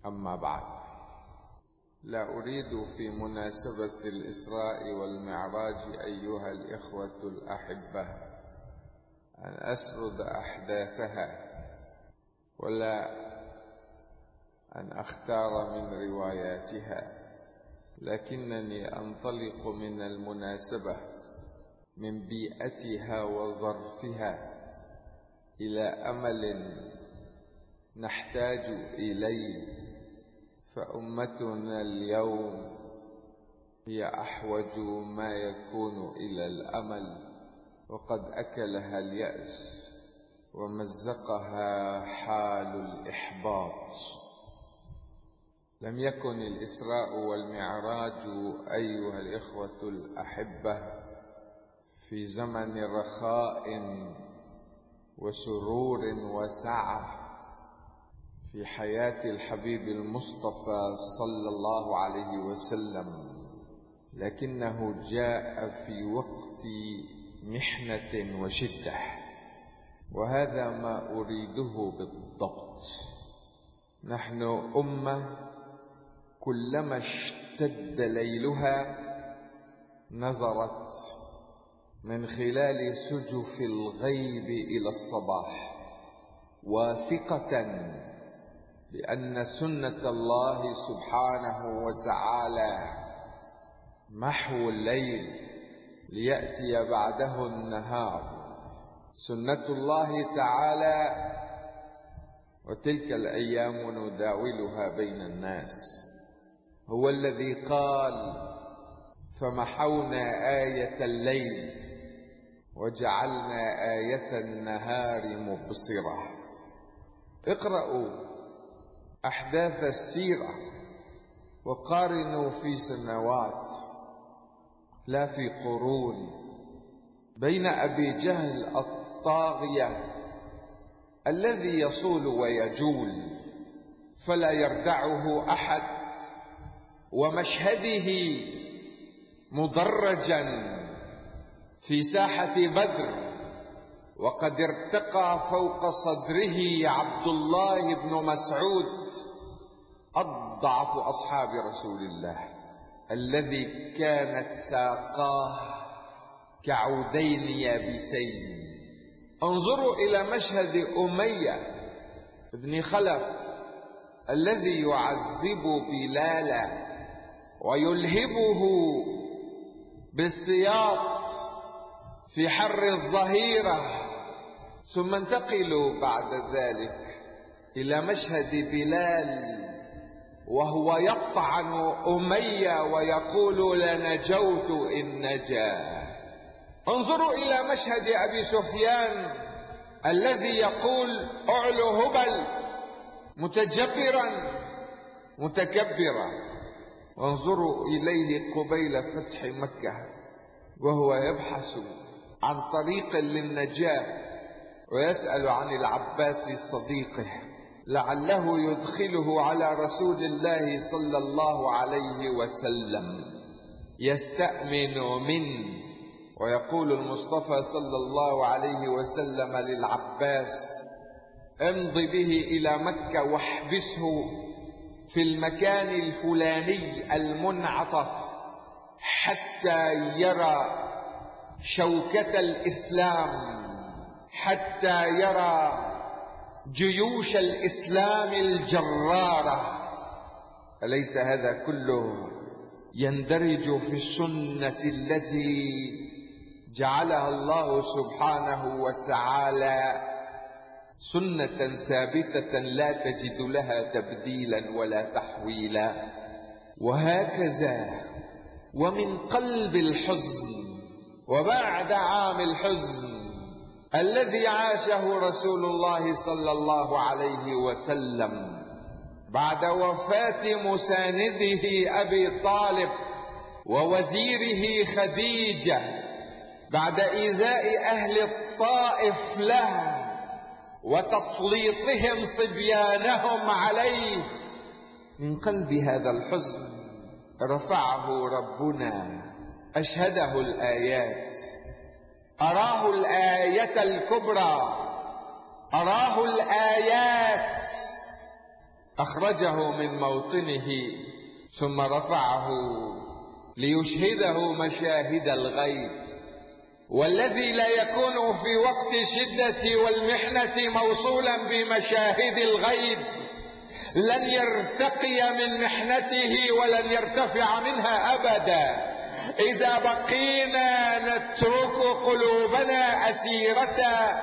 أما بعد، لا أريد في مناسبة الإسراء والمعراج أيها الإخوة الأحبة أن أسرد أحداثها ولا أن أختار من رواياتها، لكنني أنطلق من المناسبة من بيئتها وظرفها إلى أمل نحتاج إليه، فأمتنا اليوم هي أحوج ما يكون إلى الأمل، وقد أكلها اليأس ومزقها حال الإحباط. لم يكن الإسراء والمعراج أيها الإخوة الأحبة في زمن رخاء وسرور وسعة في حياة الحبيب المصطفى صلى الله عليه وسلم، لكنه جاء في وقت محنة وشدة، وهذا ما أريده بالضبط. نحن أمة كلما اشتد ليلها نظرت من خلال سجف الغيب إلى الصباح، واثقة بأن سنة الله سبحانه وتعالى محو الليل ليأتي بعده النهار، سنة الله تعالى، وتلك الأيام نداولها بين الناس. هو الذي قال: فمحونا آية الليل وجعلنا آية النهار مبصرة. اقرأوا أحداث السيرة وقارنوا في سنوات لا في قرون بين أبي جهل الطاغية الذي يصول ويجول فلا يردعه أحد، ومشهده مدرجا في ساحة بدر وقد ارتقى فوق صدره عبد الله بن مسعود أضعف أصحاب رسول الله، الذي كانت ساقاه كعودين يابسين. انظروا إلى مشهد أمية بن خلف الذي يعذب بلالا ويلهبه بالسياط في حر الظهيرة، ثم انتقلوا بعد ذلك إلى مشهد بلال وهو يطعن أمية ويقول: لنجوت إن نجا. انظروا إلى مشهد أبي سفيان الذي يقول: أعلو هبل، متجبرا متكبرا. وانظروا إليه قبيل فتح مكة وهو يبحث عن طريق للنجاة ويسأل عن العباس صديقه لعله يدخله على رسول الله صلى الله عليه وسلم، يستأمن منه. ويقول المصطفى صلى الله عليه وسلم للعباس: امض به إلى مكة واحبسه في المكان الفلاني المنعطف حتى يرى شوكة الإسلام، حتى يرى جيوش الإسلام الجرارة. أليس هذا كله يندرج في السنة التي جعلها الله سبحانه وتعالى سنة ثابتة لا تجد لها تبديلا ولا تحويلا؟ وهكذا ومن قلب الحزن وبعد عام الحزن الذي عاشه رسول الله صلى الله عليه وسلم بعد وفاة مسانده أبي طالب ووزيره خديجة، بعد إيذاء أهل الطائف له وتسليطهم صبيانهم عليه، من قلب هذا الحزن رفعه ربنا، أشهده الآيات، أراه الآية الكبرى، أراه الآيات أخرجه من موطنه ثم رفعه ليشهده مشاهد الغيب. والذي لا يكون في وقت الشدة والمحنة موصولا بمشاهد الغيب لن يرتقي من محنته ولن يرتفع منها أبدا. إذا بقينا نترك قلوبنا أسيرة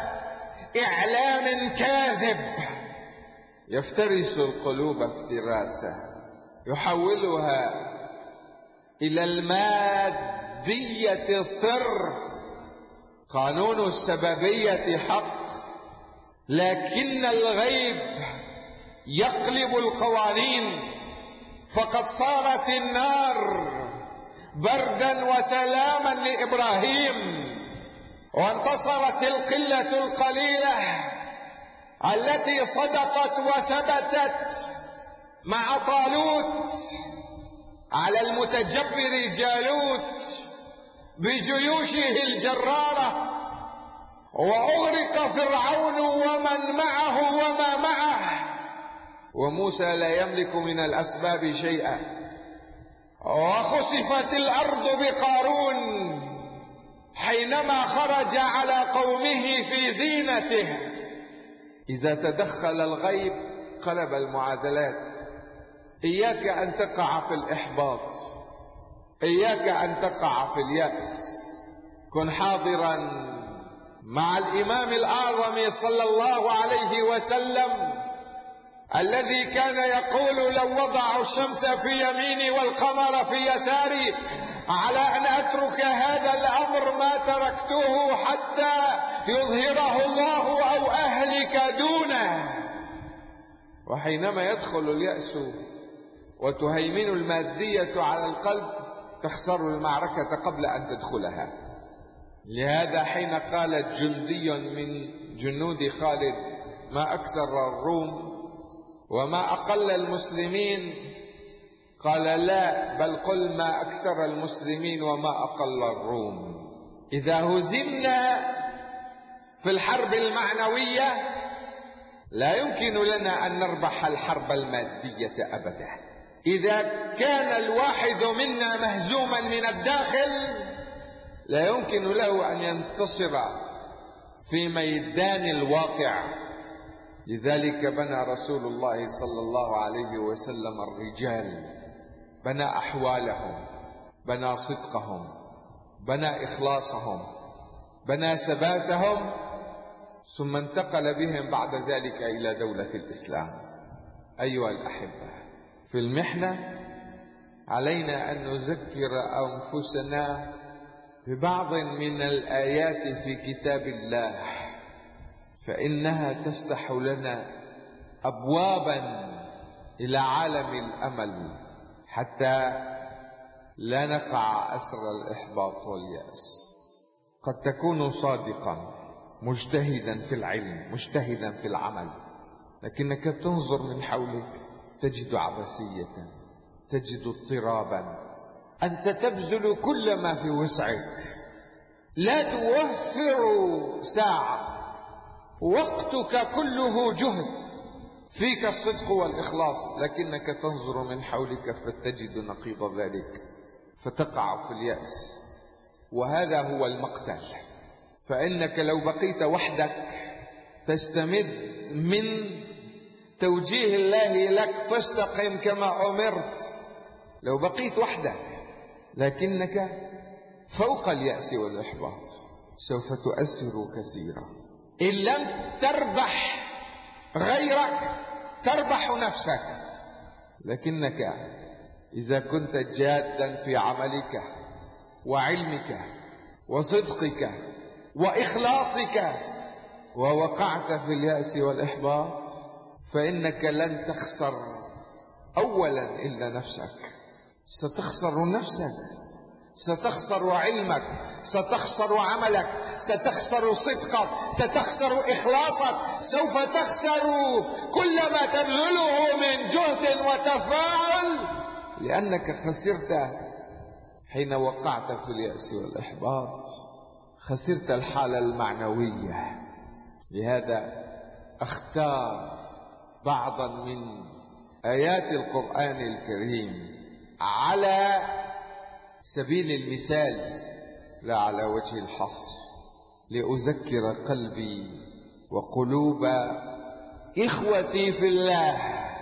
إعلام كاذب يفترس القلوب افتراسا، يحولها إلى المادية صرف. قانون السببية حق، لكن الغيب يقلب القوانين. فقد صارت النار بردا وسلاما لإبراهيم، وانتصرت القلة القليلة التي صدقت وثبتت مع طالوت على المتجبر جالوت بجيوشه الجرارة، وأغرق فرعون ومن معه وما معه، وموسى لا يملك من الأسباب شيئا، وخسفت الأرض بقارون حينما خرج على قومه في زينته. إذا تدخل الغيب قلب المعادلات. إياك أن تقع في الإحباط، إياك أن تقع في اليأس. كن حاضرا مع الإمام الأعظم صلى الله عليه وسلم الذي كان يقول: لو وضعوا الشمس في يميني والقمر في يساري على أن أترك هذا الأمر ما تركته حتى يظهره الله أو أهلك دونه. وحينما يدخل اليأس وتهيمن المادية على القلب تخسر المعركة قبل أن تدخلها. لهذا حين قال جندي من جنود خالد: ما أكثر الروم وما أقل المسلمين، قال: لا، بل قل ما أكثر المسلمين وما أقل الروم. إذا هزمنا في الحرب المعنوية لا يمكن لنا أن نربح الحرب المادية أبدا. إذا كان الواحد منا مهزوما من الداخل لا يمكن له أن ينتصر في ميدان الواقع. لذلك بنى رسول الله صلى الله عليه وسلم الرجال، بنى أحوالهم، بنى صدقهم، بنى إخلاصهم، بنى ثباتهم، ثم انتقل بهم بعد ذلك إلى دولة الإسلام. أيها الأحبة، في المحنة علينا أن نذكر أنفسنا ببعض من الآيات في كتاب الله، فإنها تفتح لنا أبوابا إلى عالم الأمل حتى لا نقع أسر الإحباط واليأس. قد تكون صادقا، مجتهدا في العلم، مجتهدا في العمل، لكنك تنظر من حولك تجد عبثية، تجد اضطرابا. أنت تبذل كل ما في وسعك، لا توفر ساعة، وقتك كله جهد، فيك الصدق والإخلاص، لكنك تنظر من حولك فتجد نقيض ذلك فتقع في اليأس. وهذا هو المقتل. فإنك لو بقيت وحدك تستمد من توجيه الله لك فاستقم كما أمرت. لو بقيت وحدك لكنك فوق اليأس والإحباط سوف تؤثر كثيرا. إن لم تربح غيرك تربح نفسك. لكنك إذا كنت جادا في عملك وعلمك وصدقك وإخلاصك ووقعت في اليأس والإحباط فإنك لن تخسر أولا إلا نفسك. ستخسر نفسك، ستخسر علمك، ستخسر عملك، ستخسر صدقك، ستخسر إخلاصك، سوف تخسر كل ما تبذله من جهد وتفاعل، لأنك خسرت حين وقعت في اليأس والإحباط، خسرت الحالة المعنوية. لهذا اختار بعضا من آيات القرآن الكريم على سبيل المثال لا على وجه الحصر، لأذكر قلبي وقلوب إخوتي في الله.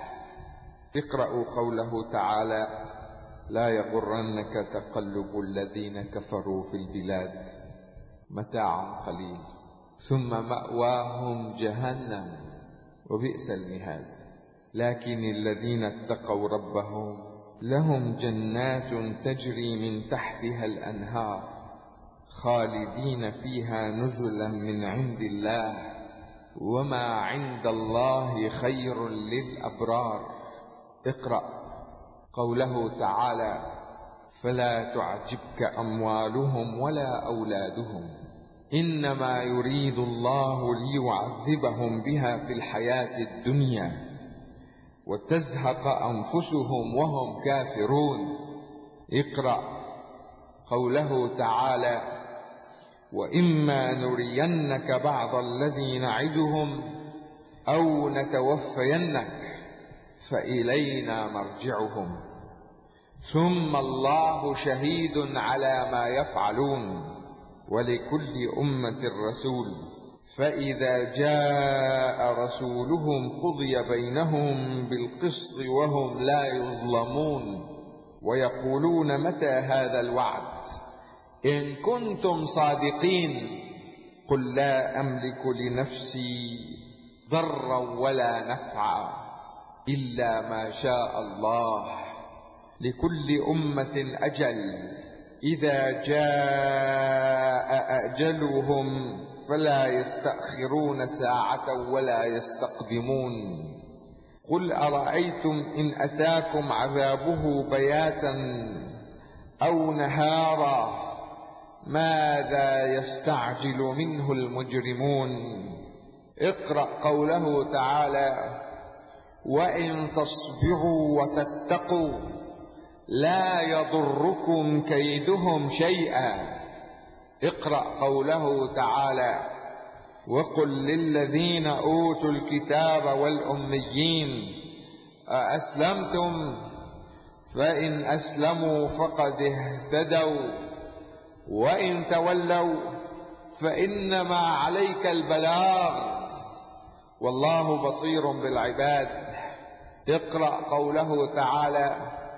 اقرأوا قوله تعالى: لا يغرنك تقلب الذين كفروا في البلاد متاع قليل ثم مأواهم جهنم وبئس المهاد. لكن الذين اتقوا ربهم لهم جنات تجري من تحتها الأنهار خالدين فيها نزلا من عند الله وما عند الله خير للأبرار. اقرأ قوله تعالى: فلا تعجبك أموالهم ولا أولادهم إنما يريد الله ليعذبهم بها في الحياة الدنيا وتزهق أنفسهم وهم كافرون. اقرأ قوله تعالى: وإما نرينك بعض الذي نعدهم أو نتوفينك فإلينا مرجعهم ثم الله شهيد على ما يفعلون ولكل أمة رسول فإذا جاء رسولهم قضي بينهم بالقسط وهم لا يظلمون ويقولون متى هذا الوعد إن كنتم صادقين قل لا أملك لنفسي ضرا ولا نفعا إلا ما شاء الله لكل أمة أجل إذا جاء أجلهم فلا يستأخرون ساعة ولا يستقدمون. قل أرأيتم إن أتاكم عذابه بياتا أو نهارا ماذا يستعجل منه المجرمون. اقرأ قوله تعالى: وإن تصبروا وتتقوا لا يضركم كيدهم شيئا. اقرأ قوله تعالى: وقل للذين أوتوا الكتاب والأميين أأسلمتم فإن أسلموا فقد اهتدوا وإن تولوا فإنما عليك البلاغ والله بصير بالعباد. اقرأ قوله تعالى: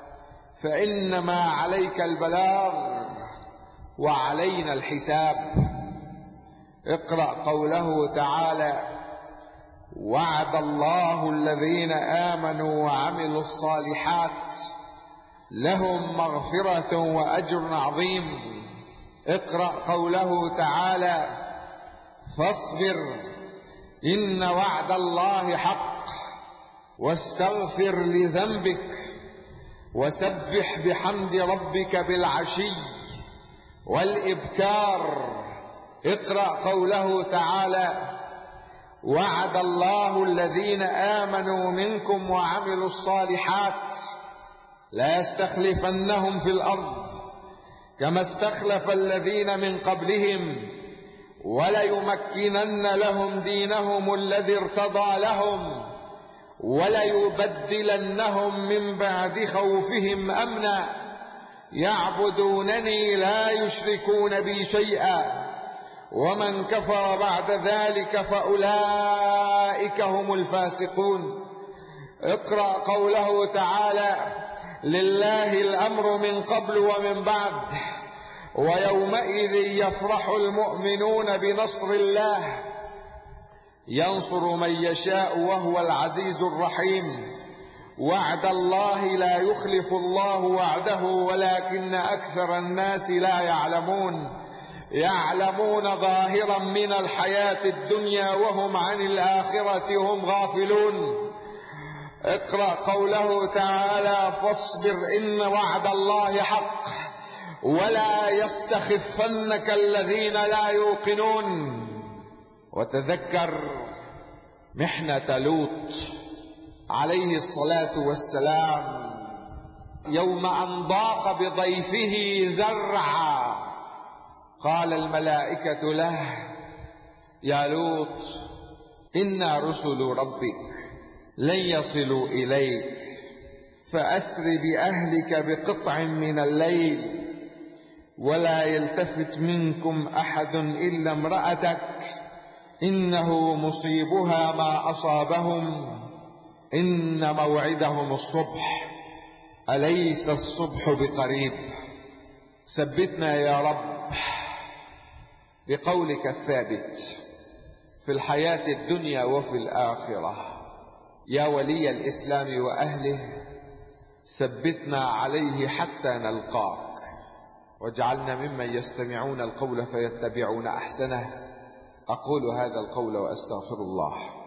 فإنما عليك البلاغ وعلينا الحساب. اقرأ قوله تعالى: وعد الله الذين آمنوا وعملوا الصالحات لهم مغفرة وأجر عظيم. اقرأ قوله تعالى: فاصبر إن وعد الله حق واستغفر لذنبك وسبح بحمد ربك بالعشي والإبكار. اقرأ قوله تعالى: وعد الله الذين آمنوا منكم وعملوا الصالحات لا يستخلفنهم في الأرض كما استخلف الذين من قبلهم وليمكنن لهم دينهم الذي ارتضى لهم وليبدلنهم من بعد خوفهم أمنا يعبدونني لا يشركون بي شيئا ومن كفر بعد ذلك فأولئك هم الفاسقون. اقرأ قوله تعالى: لله الأمر من قبل ومن بعد ويومئذ يفرح المؤمنون بنصر الله ينصر من يشاء وهو العزيز الرحيم. وعد الله لا يخلف الله وعده ولكن أكثر الناس لا يعلمون. يعلمون ظاهرا من الحياة الدنيا وهم عن الآخرة هم غافلون. اقرأ قوله تعالى: فاصبر إن وعد الله حق ولا يستخفنك الذين لا يوقنون. وتذكر محنة لوط عليه الصلاة والسلام يوم أن ضاق بضيفه زرعا قال الملائكة له: يا لوط إنا رسل ربك لن يصلوا إليك فأسر بأهلك بقطع من الليل ولا يلتفت منكم أحد إلا امرأتك إنه مصيبها ما أصابهم إن موعدهم الصبح أليس الصبح بقريب. ثبتنا يا رب بقولك الثابت في الحياة الدنيا وفي الآخرة. يا ولي الإسلام وأهله ثبتنا عليه حتى نلقاك، واجعلنا ممن يستمعون القول فيتبعون أحسنه. أقول هذا القول وأستغفر الله.